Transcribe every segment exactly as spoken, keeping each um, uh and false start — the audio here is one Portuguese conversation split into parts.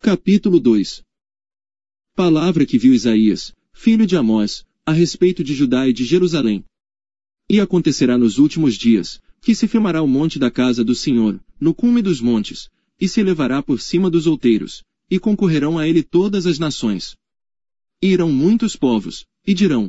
Capítulo dois. Palavra que viu Isaías, filho de Amós, a respeito de Judá e de Jerusalém. E acontecerá nos últimos dias, que se firmará o monte da casa do Senhor, no cume dos montes, e se elevará por cima dos outeiros, e concorrerão a ele todas as nações. E irão muitos povos, e dirão: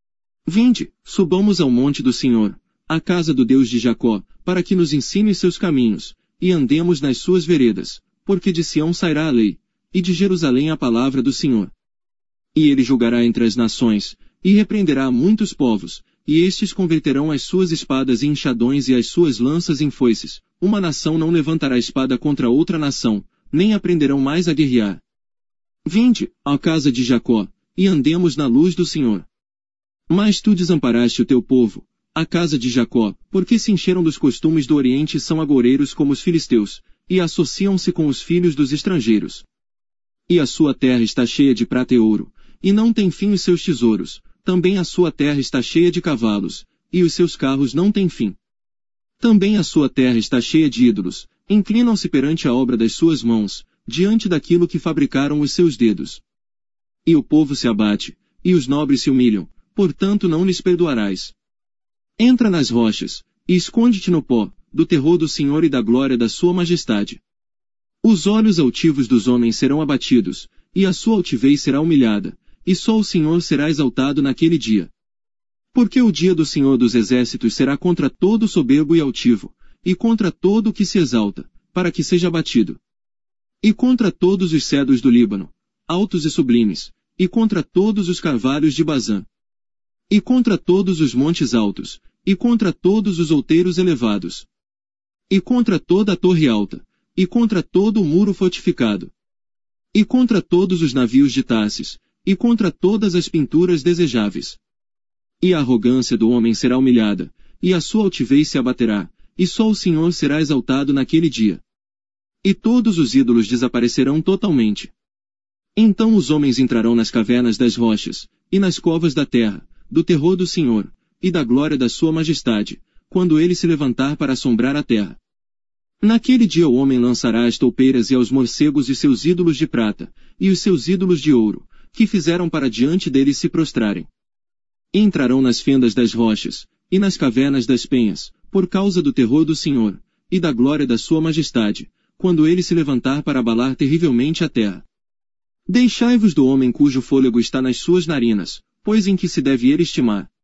Vinde, subamos ao monte do Senhor, à casa do Deus de Jacó, para que nos ensine seus caminhos, e andemos nas suas veredas, porque de Sião sairá a lei, e de Jerusalém a palavra do Senhor. E ele julgará entre as nações, e repreenderá muitos povos, e estes converterão as suas espadas em enxadões e as suas lanças em foices. Uma nação não levantará espada contra outra nação, nem aprenderão mais a guerrear. Vinde, ó casa de Jacó, e andemos na luz do Senhor. Mas tu desamparaste o teu povo, a casa de Jacó, porque se encheram dos costumes do Oriente e são agoureiros como os filisteus, e associam-se com os filhos dos estrangeiros. E a sua terra está cheia de prata e ouro, e não tem fim os seus tesouros, também a sua terra está cheia de cavalos, e os seus carros não têm fim. Também a sua terra está cheia de ídolos, inclinam-se perante a obra das suas mãos, diante daquilo que fabricaram os seus dedos. E o povo se abate, e os nobres se humilham, portanto não lhes perdoarás. Entra nas rochas, e esconde-te no pó, do terror do Senhor e da glória da sua majestade. Os olhos altivos dos homens serão abatidos, e a sua altivez será humilhada, e só o Senhor será exaltado naquele dia. Porque o dia do Senhor dos exércitos será contra todo soberbo e altivo, e contra todo o que se exalta, para que seja abatido. E contra todos os cedros do Líbano, altos e sublimes, e contra todos os carvalhos de Bazã. E contra todos os montes altos, e contra todos os outeiros elevados. E contra toda a torre alta, e contra todo o muro fortificado. E contra todos os navios de Tarsis, e contra todas as pinturas desejáveis. E a arrogância do homem será humilhada, e a sua altivez se abaterá, e só o Senhor será exaltado naquele dia. E todos os ídolos desaparecerão totalmente. Então os homens entrarão nas cavernas das rochas, e nas covas da terra, do terror do Senhor, e da glória da sua majestade, quando ele se levantar para assombrar a terra. Naquele dia o homem lançará às toupeiras e aos morcegos e seus ídolos de prata, e os seus ídolos de ouro, que fizeram para diante deles se prostrarem. E entrarão nas fendas das rochas, e nas cavernas das penhas, por causa do terror do Senhor, e da glória da sua majestade, quando ele se levantar para abalar terrivelmente a terra. Deixai-vos do homem cujo fôlego está nas suas narinas, pois em que se deve ele estimar?